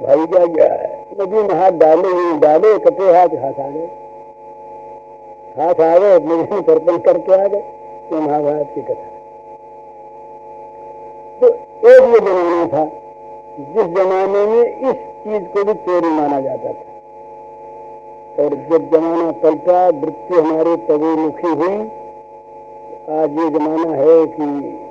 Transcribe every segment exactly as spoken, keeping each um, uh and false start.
भाई क्या गया है, नदी में हाथ डाले डाले कटे हाथ हाथ आ गए, हाथ आ गए नदी में तर्पण करके आ गए। ये महाभारत की कथा। तो एक ये जमाना था जिस जमाने में इस चीज को भी चोरी माना जाता था, और जब जमाना पलटा, वृत्ति हमारी तबीमुखी हुई, आज ये जमाना है कि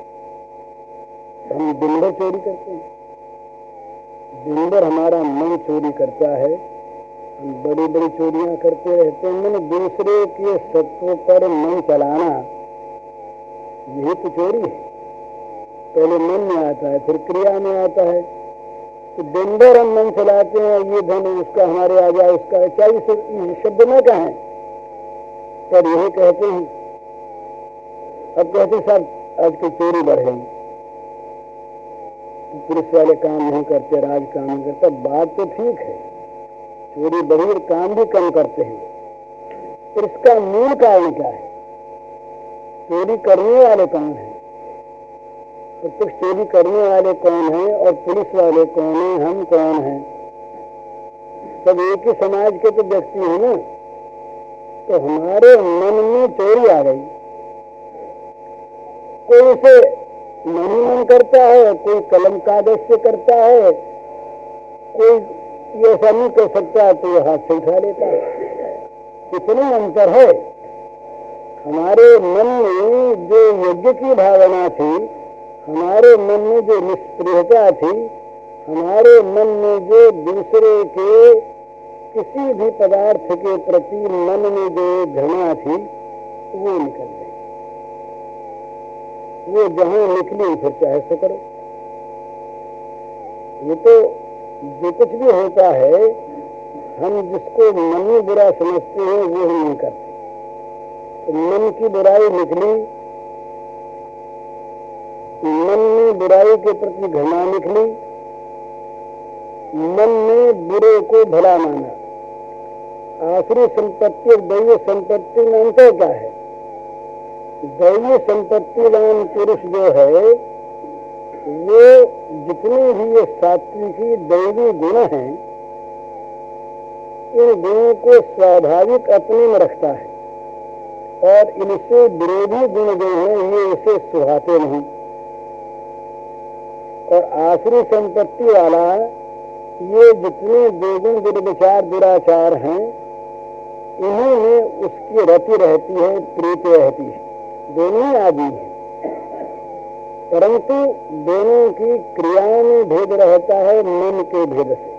हम दिन भर चोरी करते हैं, दिन भर हमारा मन चोरी करता है, हम बड़ी बड़ी चोरियां करते रहते हैं। मैंने दूसरे के सत्व पर मन चलाना यही तो चोरी है। पहले मन में आता है, फिर क्रिया में आता है। तो दिन भर हम मन चलाते हैं, ये धन उसका हमारे आ जाए, उसका चाहे शब्द न कहें पर यही कहते हैं। अब कहते साहब आज की चोरी बढ़ गई, तो पुलिस वाले काम नहीं करते, राज काम नहीं करता। बात तो ठीक है, चोरी बढ़ी, काम भी कम करते हैं, पर इसका मूल कारण क्या है? चोरी करने वाले कौन है? प्रत्यक्ष चोरी करने वाले कौन है और पुलिस वाले कौन है, हम कौन हैं? सब एक ही समाज के तो व्यक्ति है ना। तो हमारे मन में चोरी आ गई, कोई उसे मन ही मन करता है, कोई कलम कागज से करता है, कोई ये ऐसा नहीं कर सकता तो ये हाथ से उठा लेता है। कितने अंतर है। हमारे मन में जो यज्ञ की भावना थी, हमारे मन में जो निष्प्रियता थी, हमारे मन में जो दूसरे के किसी भी पदार्थ के प्रति मन में जो घृणा थी, वो निकल गई। वो जहां निकली फिर चाहे से करो। ये तो जो कुछ भी होता है, हम जिसको मन में बुरा समझते हैं वो हम नहीं करते। तो मन की बुराई निकली, मन में बुराई के प्रति घृणा निकली, मन में बुरे को भला माना। आसुरी संपत्ति और दैवीय संपत्ति में अंतर क्या है? दैवीय संपत्तिवान पुरुष जो है, वो जितने भी ये सात्विकी दैवी गुण हैं, इन गुणों को स्वाभाविक अपने में रखता है, और इनसे विरोधी गुण जो हैं ये उसे सुहाते नहीं। और आसुरी संपत्ति वाला ये जितने दुर्गुण दुर्विचार दुराचार हैं, इन्हीं में उसकी रति रहती है, प्रीति रहती है। दोनों ही आदि हैं, परंतु दोनों की क्रियाओं में भेद रहता है मन के भेद से।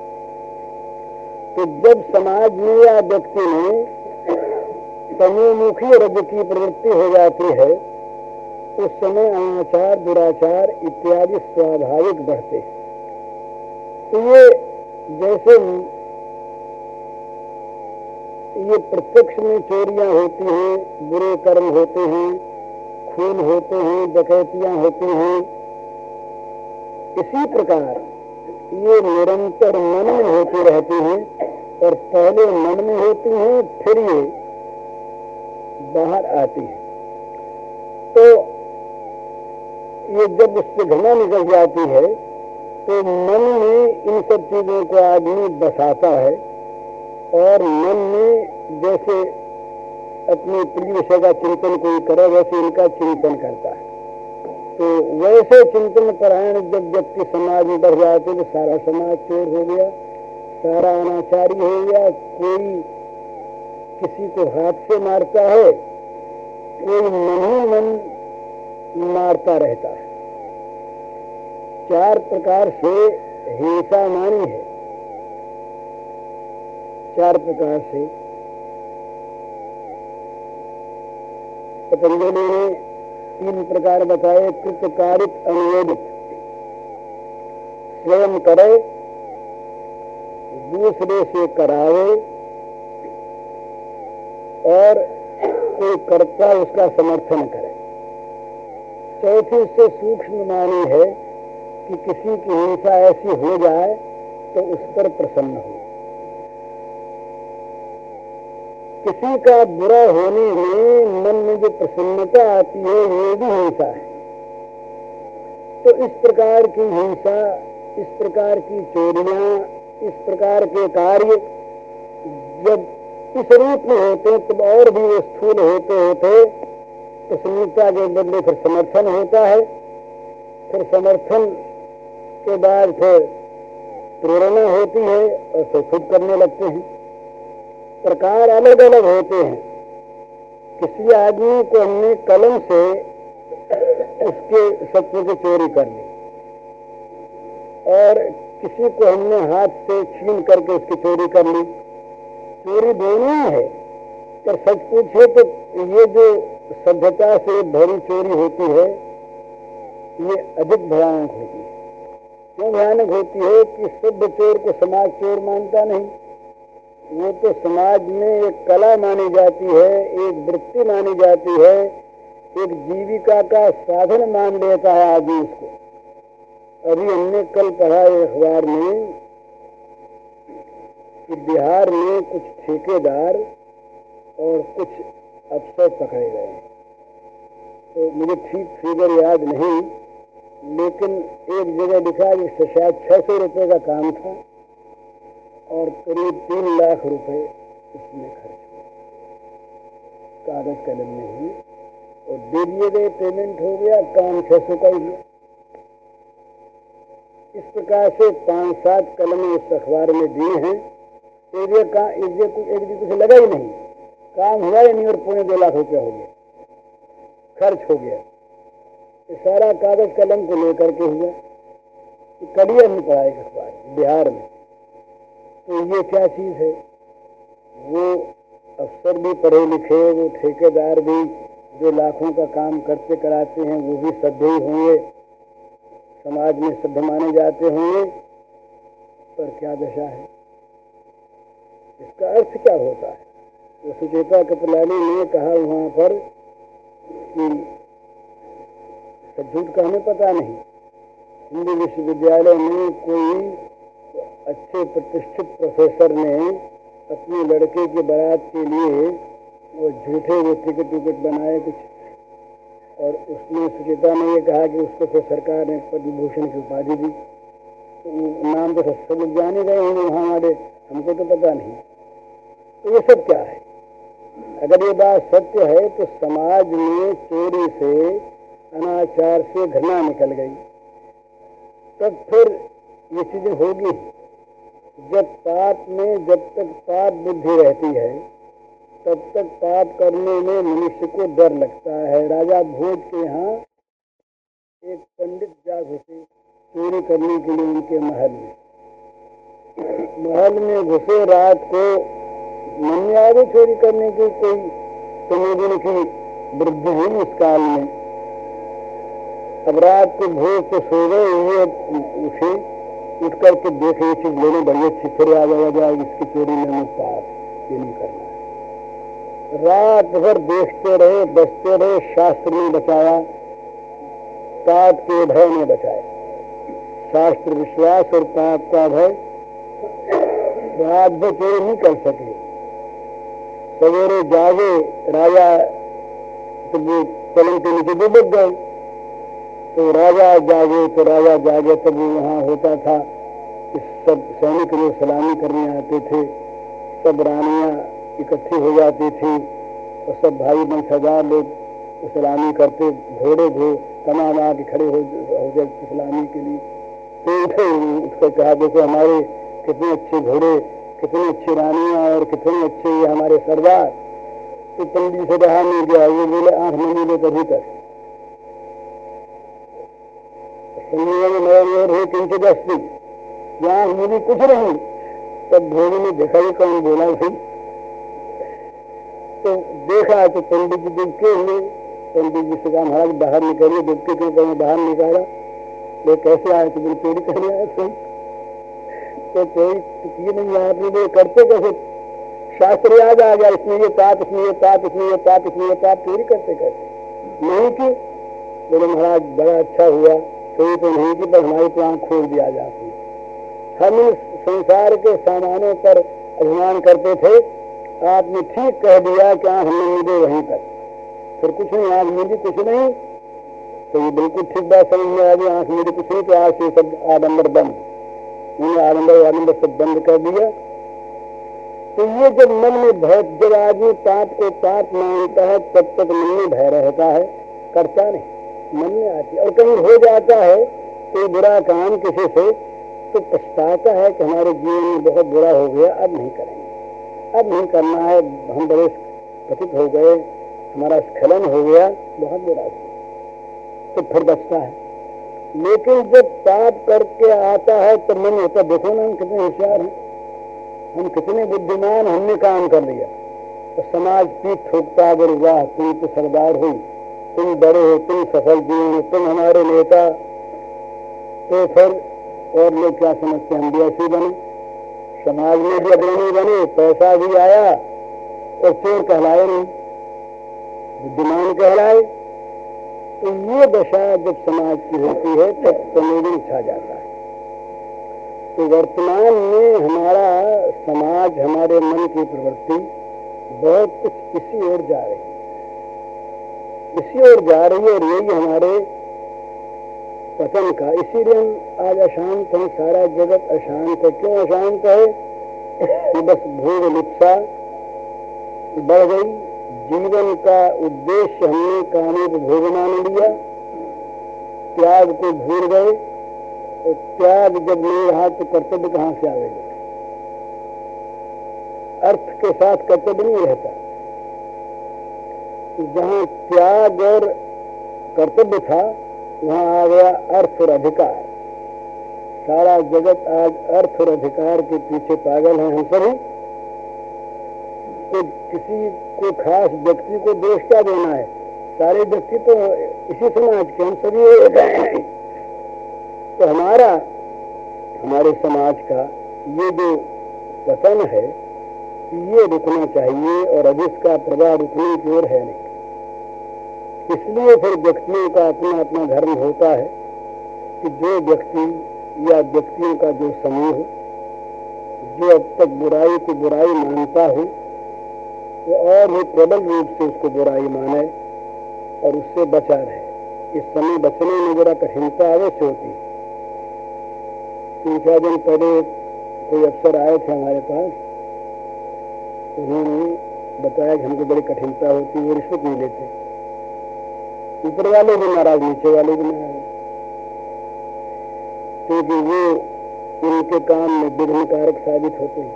तो जब समाज में या व्यक्ति में तमोमुखी रज की प्रवृत्ति हो जाती है, उस समय अनाचार दुराचार इत्यादि स्वाभाविक बढ़ते हैं। तो ये जैसे ये प्रत्यक्ष में चोरियां होती हैं, बुरे कर्म होते हैं, खून होते हैं, डकैतियां होती हैं, इसी प्रकार ये निरंतर मन में होती रहती हैं। और पहले मन में होती हैं, फिर ये बाहर आती है। तो ये जब उससे घृणा निकल जाती है, तो मन में इन सब चीजों को आदमी बसाता है, और मन में जैसे अपने प्रिय विषय का चिंतन कोई करे, वैसे इनका चिंतन करता है। तो वैसे चिंतन परायण जब व्यक्ति समाज में बढ़ जाते तो सारा समाज चोर हो गया, सारा अनाचारी हो गया। कोई किसी को हाथ से मारता है, कोई मन ही मन मारता रहता है। चार प्रकार से हिंसा मानी है, चार प्रकार से पतंजलि ने तीन प्रकार बताए। कृतकारित अनुयोजित, स्वयं करे, दूसरे से करावे, और कोई कर्ता उसका समर्थन करे। चौथी से सूक्ष्म मानी है कि किसी की हिंसा ऐसी हो जाए तो उस पर प्रसन्न हो। किसी का बुरा होने में मन में जो प्रसन्नता आती है, ये भी हिंसा है। तो इस प्रकार की हिंसा इस प्रकार की चोरियां, इस प्रकार के कार्य जब इस रूप में होते तब और भी वो स्थूल होते होते तो समूहता के बदले फिर समर्थन होता है, फिर समर्थन के बाद फिर प्रेरणा होती है और फिर खुद करने लगते हैं। प्रकार अलग अलग होते हैं। किसी आदमी को हमने कलम से उसके सत्व की चोरी कर ली और किसी को हमने हाथ से छीन करके उसकी चोरी कर ली। चोरी दोनों है, पर सच पूछे तो ये जो सभ्यता से भरी चोरी होती है ये अधिक भयानक होती है। क्यों भयानक होती है कि सभ्य चोर को समाज चोर मानता नहीं, वो तो समाज में एक कला मानी जाती है, एक वृत्ति मानी जाती है, एक जीविका का साधन मान लेता है आदमी उसको। अभी हमने कल पढ़ा अखबार में कि बिहार में कुछ ठेकेदार और कुछ अफसर पकड़े गए, तो मुझे ठीक फिगर याद नहीं, लेकिन एक जगह लिखा जिससे शायद छह सौ रुपये का काम था और करीब तीन लाख रुपए उसमें खर्च हुए, कागज कलम में ही, और दे दिए गए, पेमेंट हो गया, काम छह सौ का ही हुआ। इस प्रकार से पांच सात कलमें इस अखबार में दिए हैं। एक का एक एक कुछ लगा ही नहीं, काम हुआ ही नहीं और पौने दो लाख रुपया हो गया, खर्च हो गया। ये सारा कागज कलम को लेकर के हुआ। कड़िया नहीं पड़ा एक अखबार बिहार में। तो ये क्या चीज है? वो अफसर भी पढ़े लिखे, वो ठेकेदार भी जो लाखों का काम करते कराते हैं वो भी सभ्य ही होंगे, समाज में सभ्य माने जाते होंगे, पर क्या दशा है? इसका अर्थ क्या होता है? वो सुचेता कृपलानी ने कहा वहां पर कि झूठ का हमें पता नहीं, हिंदी विश्वविद्यालय में कोई अच्छे प्रतिष्ठित प्रोफेसर ने अपने लड़के के बारात के लिए वो झूठे वो टिकट टिकट बनाए कुछ, और उसमें सुचेता ने ये कहा कि उसको तो सरकार ने पद्म भूषण की उपाधि दी। तो नाम तो सब लोग जाने गए होंगे वहाँ हमारे, हमको तो पता नहीं। तो ये सब क्या है? अगर ये बात सत्य है तो समाज में चोरी से, अनाचार से घृणा निकल गई, तब फिर ये चीजें होगी। जब पाप में जब तक पाप बुद्धि रहती है तब तक पाप करने में मनुष्य को डर लगता है। राजा भोज के यहाँ एक पंडित जा घुसे चोरी करने के लिए उनके महल में। महल में घुसे, रात को मन में आ गई चोरी करने की, कोई संवेदन की वृद्धि हुई इस काल में। अब रात को भोज तो सो गए, ये उठे, उठ करके देखे ये चीज लेने बड़ी अच्छी, फिर आ जाया जाएगी इसकी चोरी लेने, पाप ये नहीं करना है। रात भर देखते रहे, बचते रहे, शास्त्र ने बचाया, पाप के भय ने बचाया। शास्त्र विश्वास और पाप का भय, रात भर चोरी नहीं कर सके। सवेरे जागे राजा तो वो पलंग के नीचे डूब गए, तो राजा जागे तो राजा जागे तब वो वहाँ होता था। इस सब सैनिक लोग सलामी करने आते थे, सब रानियां इकट्ठी हो जाती थी और सब भाई बंशदार लोग सलामी करते, घोड़े घो तमाम आके खड़े हो जाते सलामी के लिए। तो उठे उसको कहा देखो हमारे कितने अच्छे घोड़े, कितनी अच्छी रानियां और कितने अच्छे ये हमारे सरदार। तो पंडित से रहा नहीं गया, वो बोले आंख नहीं ले कभी तक तीन दस दिन यहाँ मुझे कुछ नहीं। तब भोगी ने देखा ही कौन बोला थी, तो देखा तो पंडित जी डुबके हुए। पंडित जी से कहा महाराज बाहर निकलिए, डुबके के ऊपर बाहर निकाला। वो कैसे आए? तो बोले चोरी करने आए थे। तो चोरी की नहीं आपने, वो करते कैसे? शास्त्र याद आ गया, इसमें ये पाप, इसमें ये पाप, इसमें ये पाप, इसमें ये पाप, चोरी करते कैसे? नहीं की। बोले महाराज बड़ा अच्छा हुआ, चोरी तो नहीं की, पर हमारी तो आंख खोल दिया जाती। हम इस संसार के सामानों पर अभिमान करते थे, आपने ठीक कह दिया कि आंख नहीं मिले वहीं तक, फिर कुछ नहीं, आंख मिली कुछ नहीं, तो ये बिल्कुल ठीक बात समझ में आ गई। आंख मेरी कुछ नहीं, तो आज से सब आडम्बर बंद, उन्होंने आडम्बर आडम्बर सब बंद कर दिया। तो ये जब मन में भय, जब आदमी पाप को पाप मानता है तब तक मन में भय रहता है, करता नहीं, मन में आती। और कहीं हो जाता है कोई बुरा काम किसी से तो पछताता है कि हमारे जीवन में बहुत बुरा हो गया, अब नहीं करेंगे, अब नहीं करना है, हम बड़े पतित हो गए, हमारा स्खलन हो गया, बहुत बुरा हो गया, तो फिर बचता है। लेकिन जब पाप करके आता है तो मन होता, देखो ना हम कितने होशियार हैं, हम कितने बुद्धिमान, हमने काम कर लिया। तो समाज पीठ ठोकता, अगर वाह तुम तो सरदार हुई, तुम बड़े हो, तुम सफल जीवन हो, तुम हमारे नेता। तो फिर और लोग क्या समझते हैं, हम भी ऐसे बने, समाज में भी अग्रणी बने, पैसा भी आया और चोर कहलाए नहीं, बुद्धिमान कहलाए। तो ये दशा जब समाज की होती है तब प्रमोदन छा जाता है। तो वर्तमान में हमारा समाज, हमारे मन की प्रवृत्ति बहुत कुछ इसी ओर जा रही है, इसी ओर जा रही है, और यही हमारे पतन का। इसीलिए हम आज अशांत हैं, सारा जगत अशांत है। क्यों अशांत है? कि बस भोग लिप्सा बढ़ गई, जीवन का उद्देश्य हमने कामोपभोग मान लिया, त्याग को भूल गए। और त्याग जब नहीं रहा तो कर्तव्य कहां से आवेगा? अर्थ के साथ कर्तव्य नहीं रहता। जहां त्याग और कर्तव्य था वहां आ गया अर्थ और अधिकार। सारा जगत आज अर्थ और अधिकार के पीछे पागल है। हम सभी तो किसी को खास व्यक्ति को दोष क्या देना है, सारे व्यक्ति तो इसी समाज के, हम सभी एक हैं। तो हमारा हमारे समाज का ये जो पतन है ये रुकना चाहिए, और अब इसका प्रभाव रुकने की ओर है नहीं। इसलिए फिर व्यक्तियों का अपना अपना धर्म होता है कि जो व्यक्ति या व्यक्तियों का जो समूह जो अब तक बुराई को बुराई मानता हो वो और भी प्रबल रूप से उसको बुराई माने और उससे बचा रहे। इस समय बचने में जरा कठिनता अवश्य होती है। तीन चार दिन पहले कोई अफसर आए थे हमारे पास, उन्होंने बताया कि हमको बड़ी कठिनता होती है, वो रिश्वत नहीं लेते। ऊपर वाले भी नाराज, नीचे वाले भी नाराज, क्योंकि वो उनके काम में विघ्न कारक साबित होते हैं।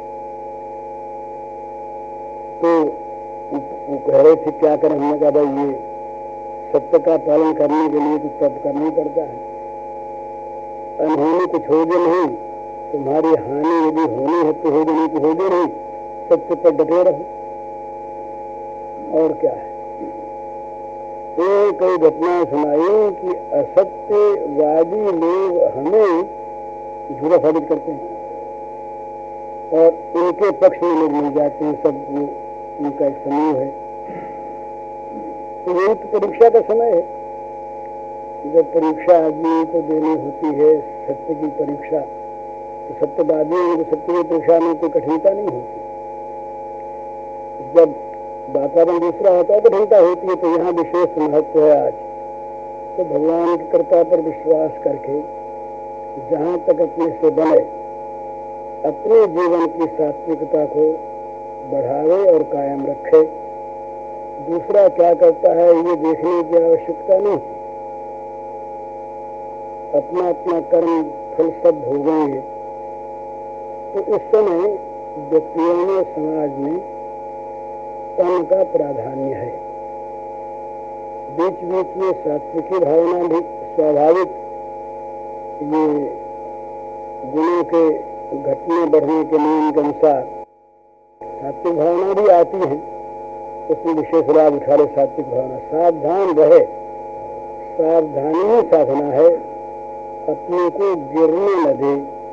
तो वो कह रहे थे क्या करें। हमने कहा भाई ये सत्य का पालन करने के लिए तो तब करना ही पड़ता है। अनहोनी कुछ होगी नहीं, तुम्हारी हानि यदि होनी है तो होगी, नहीं तो होगी नहीं। सत्य पर डटे रहो, और क्या है। तो कई घटनाएं सुनाई कि असत्यवादी लोग हमें झूठा साबित करते हैं और उनके पक्ष में लोग मिल जाते हैं। सब वो उनका एक समूह है। तो यही तो परीक्षा का समय है। जब परीक्षा आदमी को देनी होती है, सत्य की परीक्षा, तो सत्यवादियों को सत्य की परीक्षा में कोई कठिनता नहीं होती। जब वातावरण दूसरा होता है कठिनता होती है। तो यहाँ विशेष महत्व है आज तो भगवान की कृपा पर विश्वास करके जहाँ तक अपने से बने अपने जीवन की सात्विकता को बढ़ावे और कायम रखे। दूसरा क्या करता है ये देखने की आवश्यकता नहीं। अपना अपना कर्म फल सब भोगेंगे। तो इस समय व्यक्तियों में, समाज में तन का प्राधान्य है। बीच बीच में सात्विकी भावना भी स्वाभाविक, ये गुणों के घटने बढ़ने के नियम के अनुसार सात्विक भावना भी आती है। उसमें विशेष लाभ उठा ले सात्विक भावना। सावधान रहे, सावधानी ही साधना है। अपने को गिरने न दे।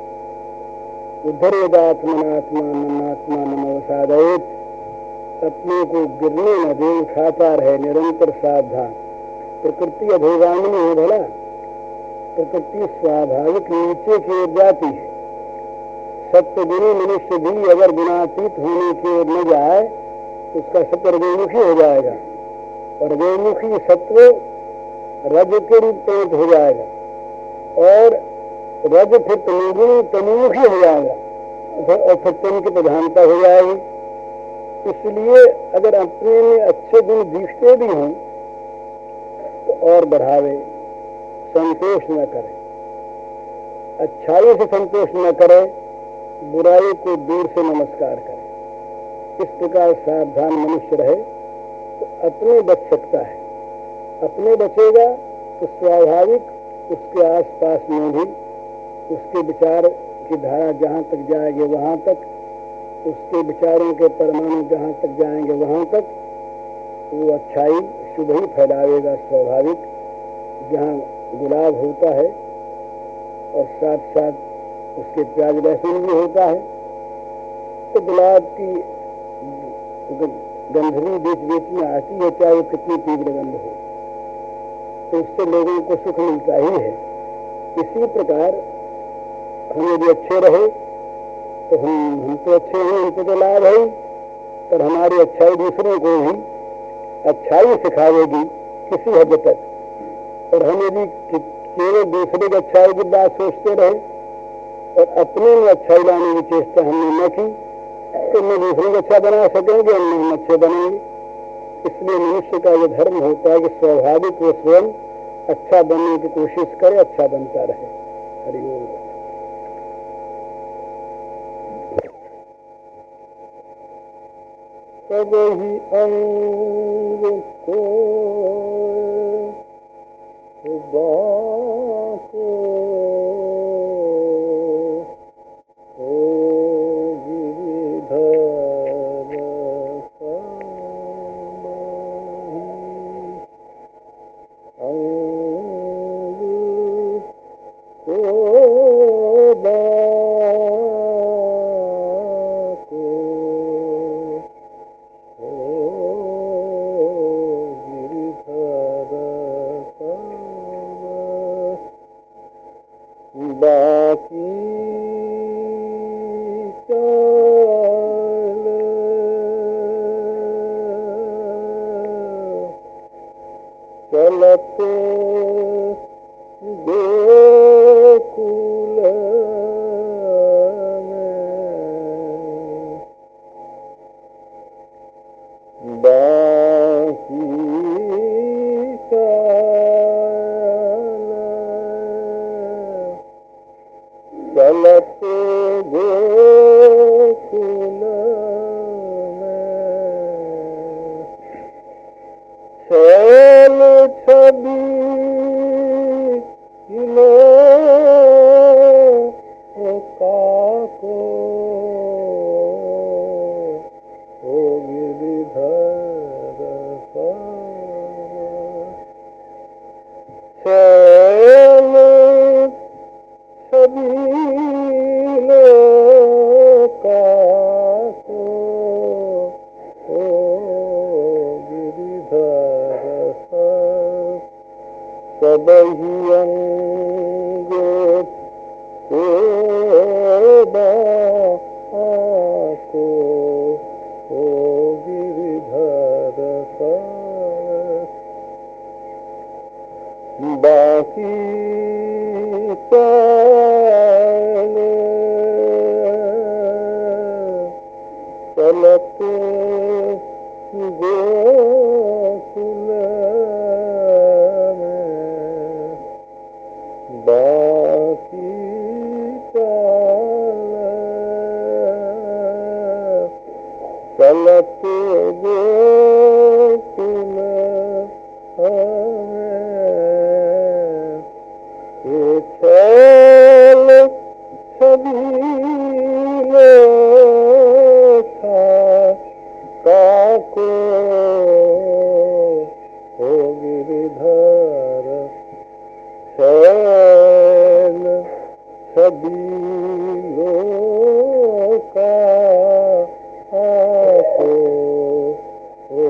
उद्धरेदात्मनात्मा नमात्मा नमवसादयेत। अपने को गिरने न दे, उठाता रहे, निरंतर सावधान। प्रकृति अधोगामिनी है भला, प्रकृति स्वाभाविक नीचे की ओर जाती है। सत्य गुणी मनुष्य भी अगर गुणातीत होने की ओर न जाए तो उसका सत्य रजोमुखी हो जाएगा। और रजोमुखी सत्व रज के रूप में हो जाएगा और रज फिर तनुगुण तनुमुखी हो जाएगा और फिर तन की प्रधानता हो जाएगी। इसलिए अगर अपने में अच्छे गुण दिखते भी हों तो और बढ़ावे, संतोष न करे, अच्छाई से संतोष न करे, बुराई को दूर से नमस्कार करे। इस प्रकार सावधान मनुष्य रहे तो अपने बच सकता है। अपने बचेगा तो स्वाभाविक उसके आसपास में भी उसके विचार की धारा जहाँ तक जाएगी वहाँ तक, उसके विचारों के परमाणु जहाँ तक जाएंगे वहाँ तक वो अच्छाई शुभ ही फैलावेगा। स्वाभाविक जहाँ गुलाब होता है और साथ साथ उसके प्याज लहसुन भी होता है तो गुलाब की गंधरी बीच बीच में आती है, चाहे वो कितनी तीव्र गंध हो, तो उससे लोगों को सुख मिलता ही है। इसी प्रकार हम यदि अच्छे रहे तो हम हम तो अच्छे हैं, हमको तो लाभ है, पर हमारी अच्छाई दूसरों को भी अच्छाई सिखाएगी किसी हद तक। और हम यदि केवल दूसरे की अच्छाई की बात सोचते रहे और अपने में अच्छाई लाने की चेष्टा हमने न की तो न दूसरों को अच्छा बना सकेंगे और न हम अच्छे बनेंगे। इसलिए मनुष्य का यह धर्म होता है कि स्वाभाविक वो स्वयं अच्छा बनने की कोशिश करे, अच्छा बनता रहे। हरि ओम। सब ही अंग को बाको चलते गोकुल में बाकी चलते गोकुल में चल छवि काको ओ गिरिधर चल छवि काको ओ गिरिधर सब ही अंग को बाको ओ गिरिधर बाकी चले चलते गोकुल में बाकी चलते गोकुल में चल छबील काको ओ गिरिधर चल छबील काको ओ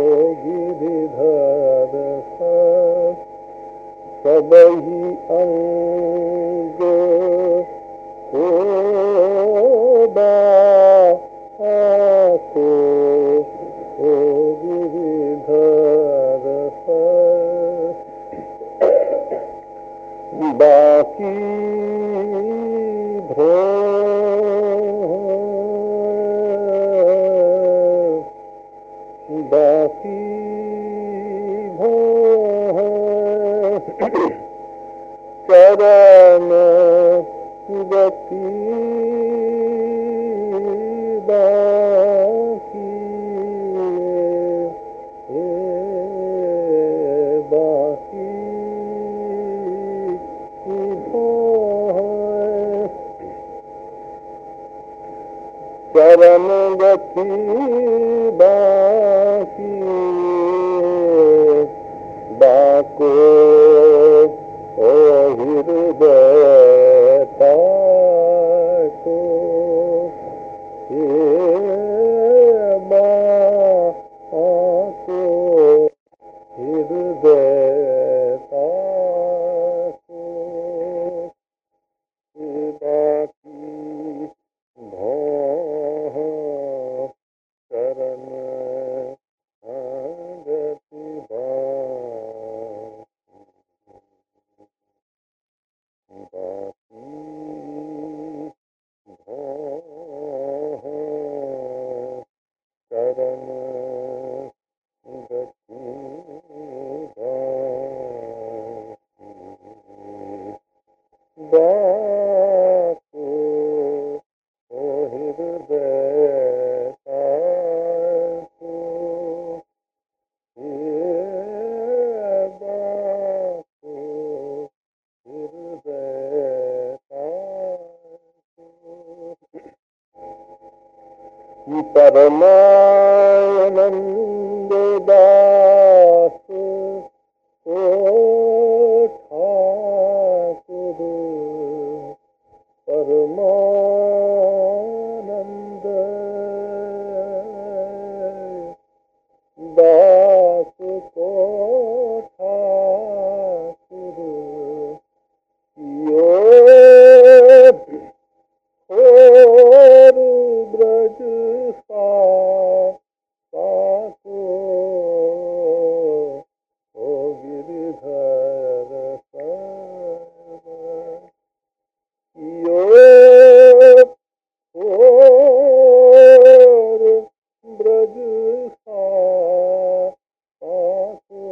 चरण गति बाकी बाको ओ हृदय ताको ये बाको हृदय ताको ये बाकी भोह चरण गति बाकी भोह चरण गति बाको ओ हृदय ताको ये बाको हृदय ताको परमानंद दास ओ ठाकुर परमानंद दास को ठाकुर यो और ब्रज सा पाको ओ गिरिधर सर यो और ब्रज सा पाको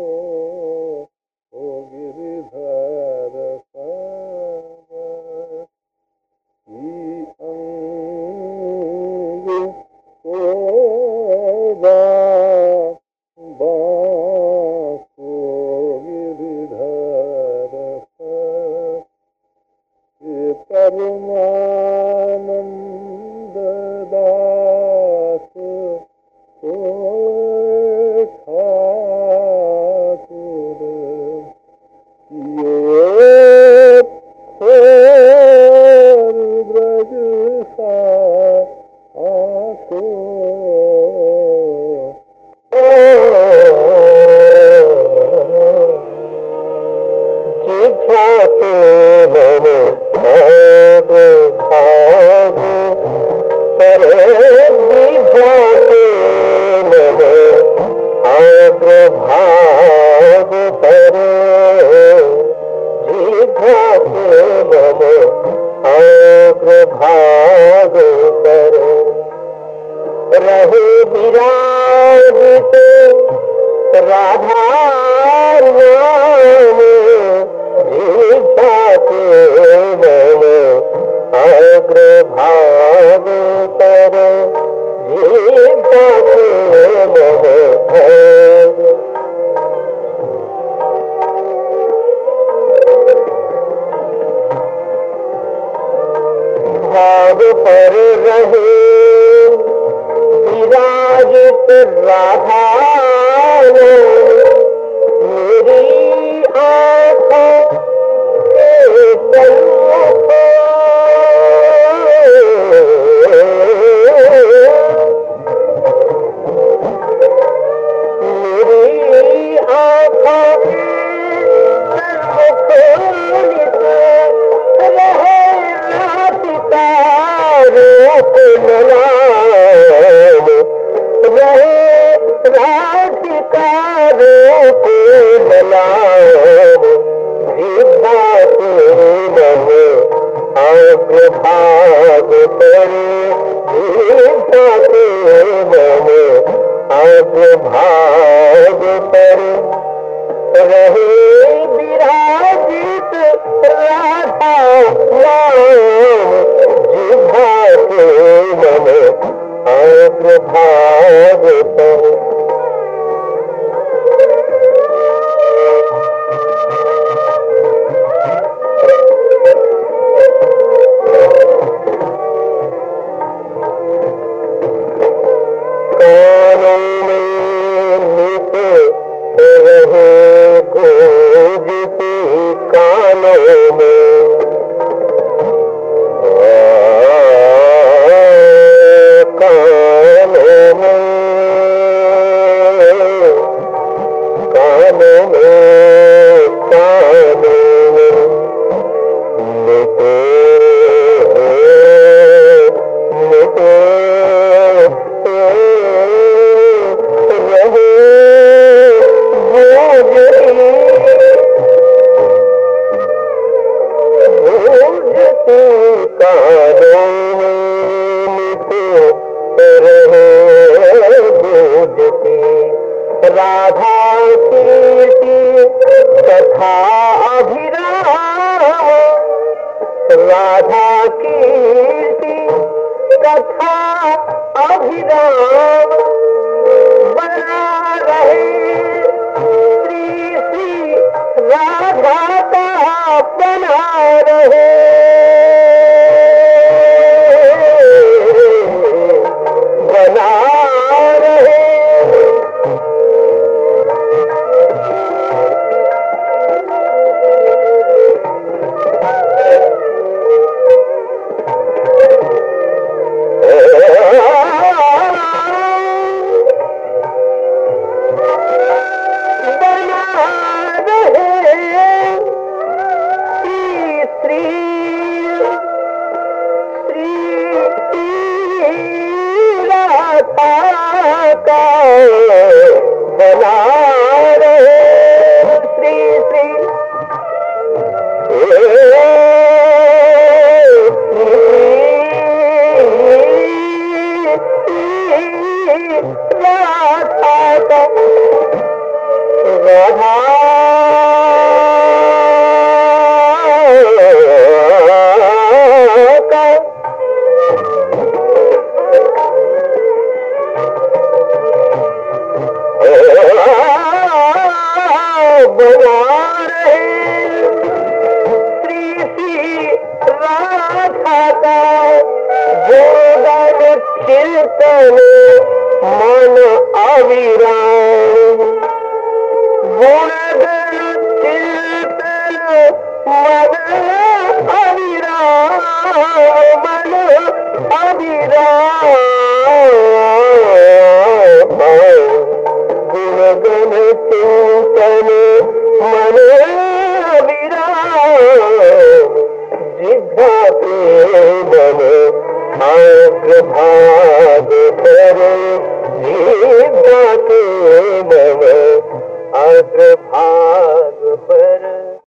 ओ गिरिधर सर अंग को बाको गिरिधर ये परमानंद दास को ठाकुर ये ब्रज सा आको जिघाते मैंने भाग भाग करे जिघाते मैंने आग्र भाग करे जिघाते मैंने आग्र भाग करे रहे विराजित राधा नाम जिघाते मैंने आग्र भाग करे जिघाते मैंने भाग पर रहे विराजित राधा मेरी आँखों के सम्मुख मेरी आँखों सम्मुख रहे राधिका रूप नयन रहे राधिका रूप नयन विभाते रहे अग्रभाग करे विभाते रहे अग्रभाग करे रहे विराजित राधा नाम जिघाते रहे अग्रभाग करे अभिराम बना रहे, श्री श्री राधा का बना रहे, बना रहे। मन अविराम गुण चिंतन मन अविराम मन अविराम गुण गण चिंतन मन अविराम जिघ्रा प्रेम अग्रभाग पर जिघ्रा प्रेम अग्रभाग पर।